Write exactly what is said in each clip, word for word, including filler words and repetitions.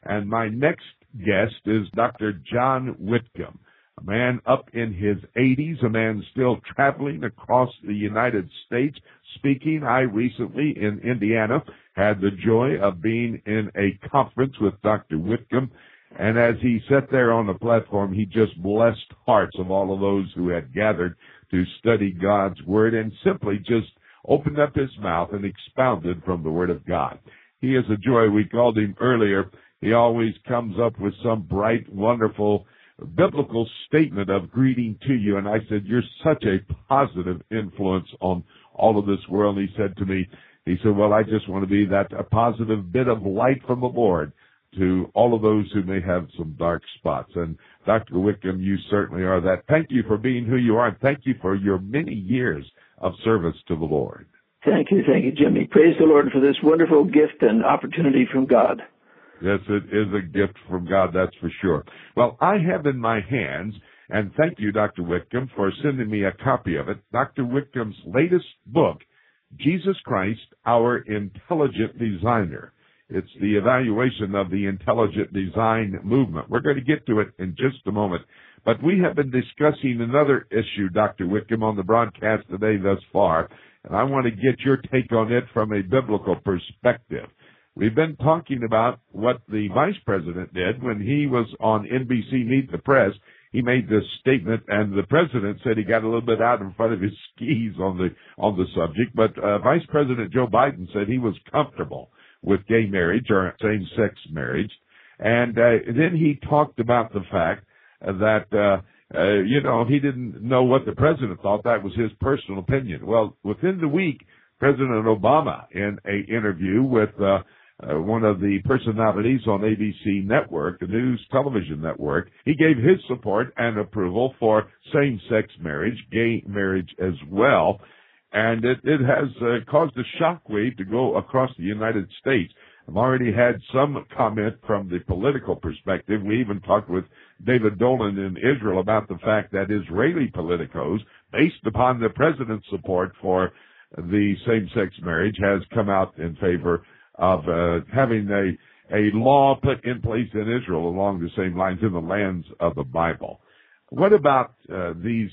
And my next guest is Doctor John Whitcomb, a man up in his eighties, a man still traveling across the United States speaking. I recently in Indiana had the joy of being in a conference with Doctor Whitcomb, and as he sat there on the platform, he just blessed hearts of all of those who had gathered to study God's Word and simply just opened up his mouth and expounded from the Word of God. He is a joy. We called him earlier. He always comes up with some bright, wonderful biblical statement of greeting to you. And I said, you're such a positive influence on all of this world. And he said to me, he said, well, I just want to be that a positive bit of light from the Lord to all of those who may have some dark spots. And Doctor Whitcomb, you certainly are that. Thank you for being who you are. And thank you for your many years of service to the Lord. Thank you. Thank you, Jimmy. Praise the Lord for this wonderful gift and opportunity from God. Yes, it is a gift from God, that's for sure. Well, I have in my hands, and thank you, Doctor Whitcomb, for sending me a copy of it, Doctor Whitcomb's latest book, Jesus Christ, Our Intelligent Designer. It's the evaluation of the intelligent design movement. We're going to get to it in just a moment. But we have been discussing another issue, Doctor Whitcomb, on the broadcast today thus far, and I want to get your take on it from a biblical perspective. We've been talking about what the vice president did when he was on N B C Meet the Press. He made this statement, and the president said he got a little bit out in front of his skis on the on the subject. But uh, Vice President Joe Biden said he was comfortable with gay marriage or same-sex marriage, and uh, then he talked about the fact that uh, uh, you know he didn't know what the president thought. That was his personal opinion. Well, within the week, President Obama, in an interview with uh, Uh, one of the personalities on A B C Network, the news television network, he gave his support and approval for same-sex marriage, gay marriage as well, and it, it has uh, caused a shockwave to go across the United States. I've already had some comment from the political perspective. We even talked with David Dolan in Israel about the fact that Israeli politicos, based upon the president's support for the same-sex marriage, has come out in favor of uh, having a, a law put in place in Israel along the same lines in the lands of the Bible. What about uh, these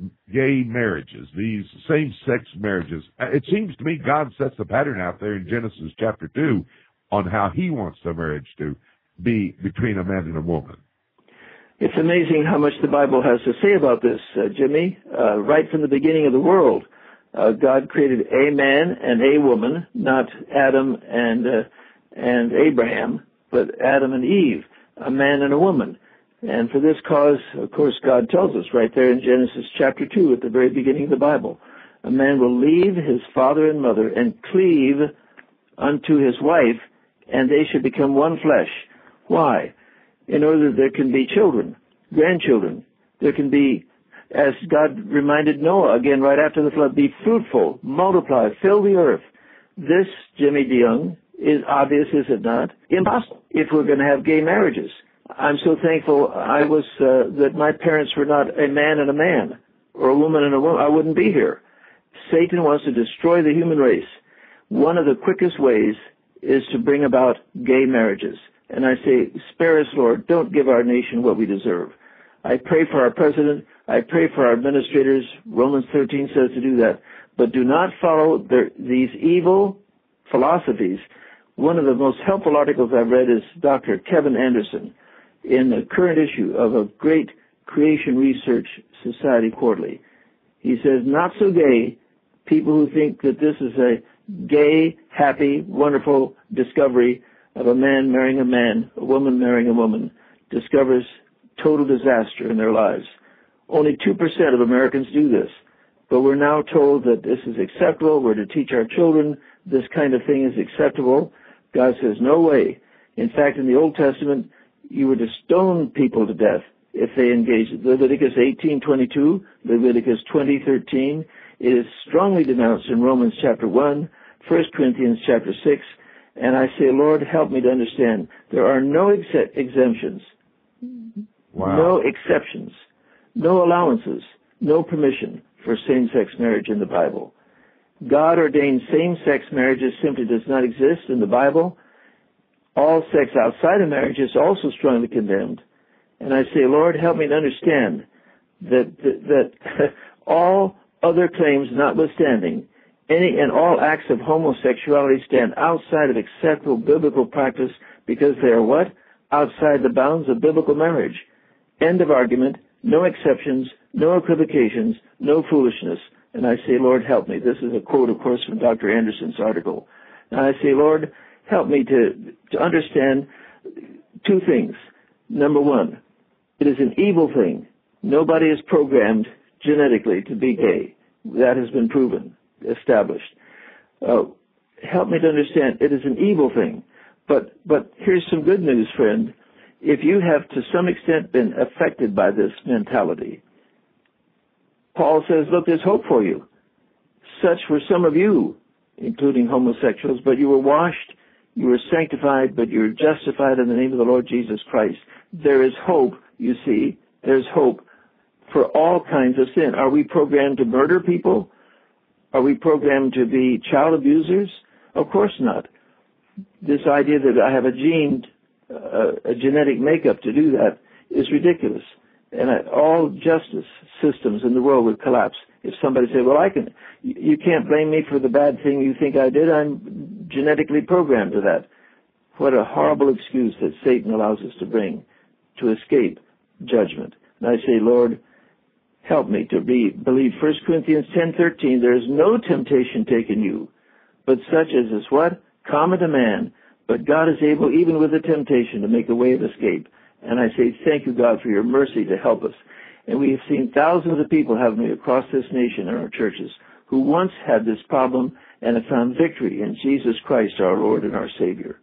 gay marriages, these same-sex marriages? It seems to me God sets the pattern out there in Genesis chapter two on how he wants the marriage to be between a man and a woman. It's amazing how much the Bible has to say about this, uh, Jimmy. Uh, right from the beginning of the world, Uh, God created a man and a woman, not Adam and uh, and Abraham, but Adam and Eve, a man and a woman. And for this cause, of course, God tells us right there in Genesis chapter two at the very beginning of the Bible, a man will leave his father and mother and cleave unto his wife, and they should become one flesh. Why? In order that there can be children, grandchildren. There can be, as God reminded Noah, again, right after the flood, be fruitful, multiply, fill the earth. This, Jimmy DeYoung, is obvious, is it not? Impossible if we're going to have gay marriages. I'm so thankful I was, uh, that my parents were not a man and a man, or a woman and a woman. I wouldn't be here. Satan wants to destroy the human race. One of the quickest ways is to bring about gay marriages. And I say, spare us, Lord. Don't give our nation what we deserve. I pray for our president. I pray for our administrators. Romans thirteen says to do that. But do not follow their, these evil philosophies. One of the most helpful articles I've read is Doctor Kevin Anderson in the current issue of a great Creation Research Society quarterly. He says, not so gay, people who think that this is a gay, happy, wonderful discovery of a man marrying a man, a woman marrying a woman, discovers total disaster in their lives. Only two percent of Americans do this, but we're now told that this is acceptable. We're to teach our children this kind of thing is acceptable. God says, no way. In fact, in the Old Testament, you were to stone people to death if they engaged. Leviticus eighteen twenty-two, Leviticus twenty thirteen. It is strongly denounced in Romans chapter one, First Corinthians chapter six, and I say, Lord, help me to understand. There are no ex- exemptions. Wow. No exceptions, no allowances, no permission for same-sex marriage in the Bible. God ordained same-sex marriages simply does not exist in the Bible. all sex outside of marriage is also strongly condemned. And I say, Lord, help me to understand that, that, that all other claims notwithstanding, any and all acts of homosexuality stand outside of acceptable biblical practice because they are what? Outside the bounds of biblical marriage. End of argument. No exceptions, no equivocations, no foolishness. And I say, Lord, help me. This is a quote, of course, from Doctor Anderson's article. And I say, Lord, help me to, to understand two things. Number one, it is an evil thing. Nobody is programmed genetically to be gay. That has been proven, established. Uh, help me to understand it is an evil thing. But, but here's some good news, friend. If you have to some extent been affected by this mentality, Paul says, look, there's hope for you. Such were some of you, including homosexuals, but you were washed, you were sanctified, but you're justified in the name of the Lord Jesus Christ. There is hope, you see. There's hope for all kinds of sin. Are we programmed to murder people? Are we programmed to be child abusers? Of course not. This idea that I have a gene Uh, a genetic makeup to do that is ridiculous. And I, all justice systems in the world would collapse if somebody said, well, I can, you can't blame me for the bad thing you think I did. I'm genetically programmed to that. What a horrible excuse that Satan allows us to bring to escape judgment. And I say, Lord, help me to be, believe First Corinthians ten thirteen, there is no temptation taken you, but such as is what? Common to man. But God is able, even with the temptation, to make a way of escape. And I say, thank you, God, for your mercy to help us. And we have seen thousands of people, haven't we, across this nation in our churches, who once had this problem and have found victory in Jesus Christ, our Lord and our Savior.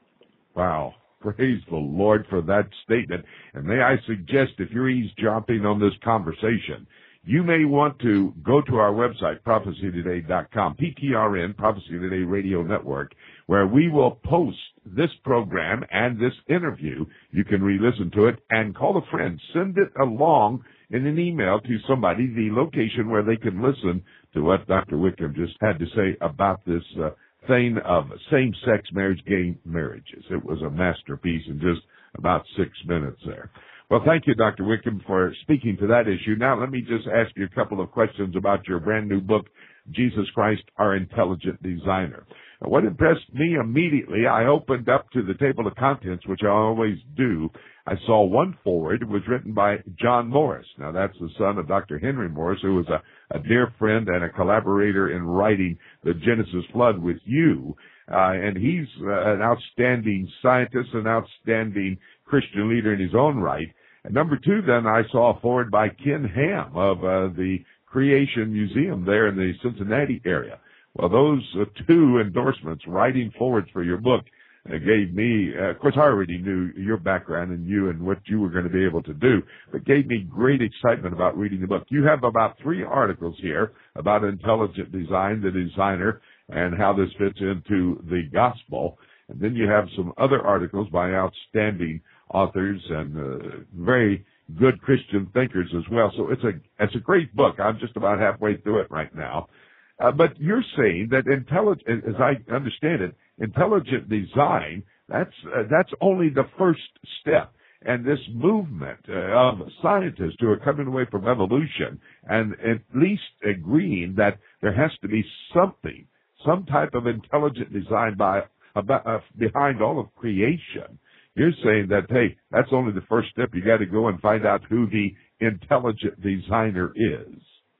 Wow. Praise the Lord for that statement. And may I suggest, if you're eavesdropping on this conversation, you may want to go to our website, prophecy today dot com, P T R N, Prophecy Today Radio Network, where we will post this program and this interview. You can re-listen to it and call a friend. Send it along in an email to somebody, the location where they can listen to what Doctor Wickham just had to say about this uh, thing of same-sex marriage, gay marriages. It was a masterpiece in just about six minutes there. Well, thank you, Doctor Wickham, for speaking to that issue. Now, let me just ask you a couple of questions about your brand new book, Jesus Christ, Our Intelligent Designer. What impressed me immediately, I opened up to the table of contents, which I always do. I saw one forward. It was written by John Morris. Now, that's the son of Doctor Henry Morris, who was a, a dear friend and a collaborator in writing the Genesis Flood with you. Uh, and he's uh, an outstanding scientist, an outstanding Christian leader in his own right. And number two, then, I saw a forward by Ken Ham of uh, the Creation Museum there in the Cincinnati area. Well, those uh, two endorsements, writing forwards for your book, uh, gave me, uh, of course, I already knew your background and you and what you were going to be able to do, but gave me great excitement about reading the book. You have about three articles here about intelligent design, the designer, and how this fits into the gospel. And then you have some other articles by outstanding authors and uh, very good Christian thinkers as well. So it's a it's a great book. I'm just about halfway through it right now. Uh, but you're saying that intelligent, as I understand it, intelligent design, that's uh, that's only the first step. And this movement uh, of scientists who are coming away from evolution and at least agreeing that there has to be something, some type of intelligent design by about, uh, behind all of creation. You're saying that, hey, that's only the first step. You got to go and find out who the intelligent designer is.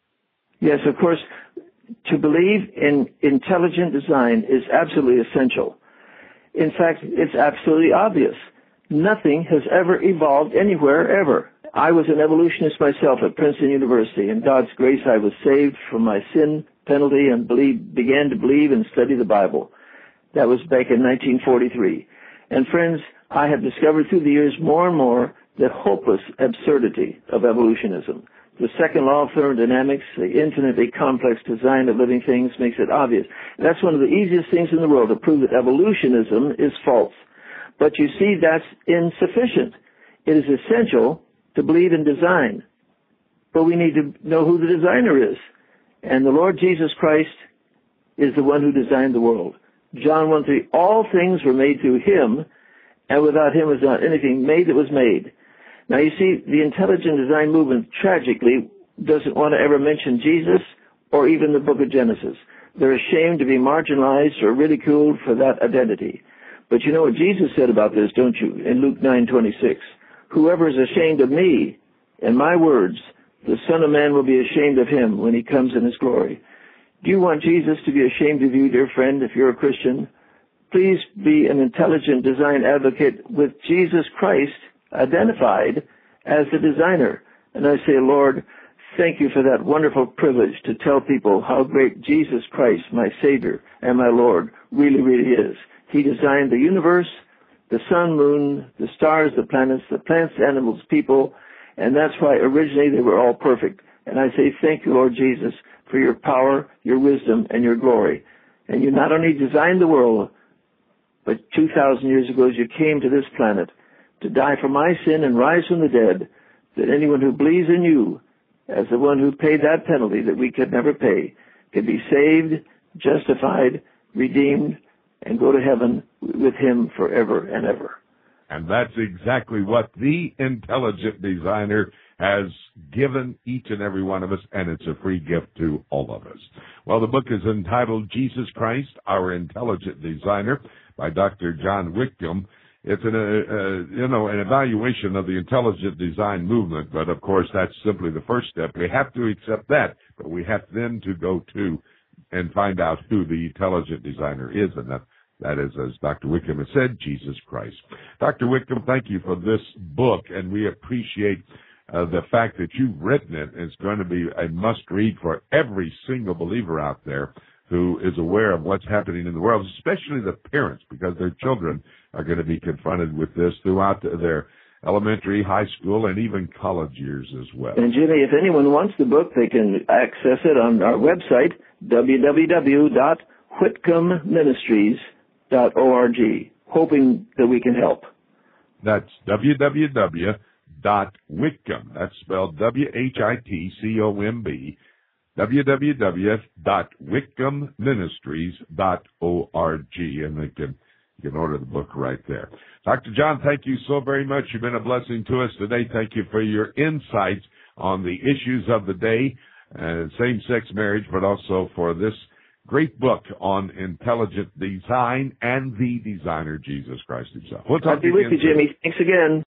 Yes, of course. To believe in intelligent design is absolutely essential. In fact, it's absolutely obvious. Nothing has ever evolved anywhere, ever. I was an evolutionist myself at Princeton University. In God's grace, I was saved from my sin penalty and believe, began to believe and study the Bible. That was back in nineteen forty-three. And friends, I have discovered through the years more and more the hopeless absurdity of evolutionism. The second law of thermodynamics, the infinitely complex design of living things, makes it obvious. That's one of the easiest things in the world to prove that evolutionism is false. But you see, that's insufficient. It is essential to believe in design. But we need to know who the designer is. And the Lord Jesus Christ is the one who designed the world. John one three, all things were made through him, and without him was not anything made that was made. Now you see, the intelligent design movement tragically doesn't want to ever mention Jesus or even the book of Genesis. They're ashamed to be marginalized or ridiculed for that identity. But you know what Jesus said about this, don't you, in Luke nine twenty-six? Whoever is ashamed of me and my words, the Son of Man will be ashamed of him when he comes in his glory. Do you want Jesus to be ashamed of you, dear friend, if you're a Christian? Please be an intelligent design advocate with Jesus Christ identified as the designer. And I say, Lord, thank you for that wonderful privilege to tell people how great Jesus Christ, my Savior and my Lord, really, really is. He designed the universe, the sun, moon, the stars, the planets, the plants, animals, people, and that's why originally they were all perfect. And I say thank you, Lord Jesus, for your power, your wisdom, and your glory. And you not only designed the world, but two thousand years ago as you came to this planet to die for my sin and rise from the dead, that anyone who believes in you as the one who paid that penalty that we could never pay can be saved, justified, redeemed, and go to heaven with him forever and ever. And that's exactly what the intelligent designer has given each and every one of us, and it's a free gift to all of us. Well, the book is entitled Jesus Christ, Our Intelligent Designer by Doctor John Whitcomb. It's an, uh, uh, you know, an evaluation of the intelligent design movement, but of course that's simply the first step. We have to accept that, but we have then to go to and find out who the intelligent designer is, and that That is, as Doctor Whitcomb has said, Jesus Christ. Doctor Whitcomb, thank you for this book, and we appreciate uh, the fact that you've written it. It's going to be a must-read for every single believer out there who is aware of what's happening in the world, especially the parents, because their children are going to be confronted with this throughout their elementary, high school, and even college years as well. And, Jimmy, if anyone wants the book, they can access it on our website, w w w dot whitcomb ministries dot org, hoping that we can help. That's w w w dot whitcomb, that's spelled W H I T C O M B, w w w dot whitcomb ministries dot org, and they can, you can order the book right there. Doctor John, thank you so very much. You've been a blessing to us today. Thank you for your insights on the issues of the day, uh, same-sex marriage, but also for this great book on intelligent design and the designer, Jesus Christ himself. We'll talk I'll be with you, Jimmy. Thanks again.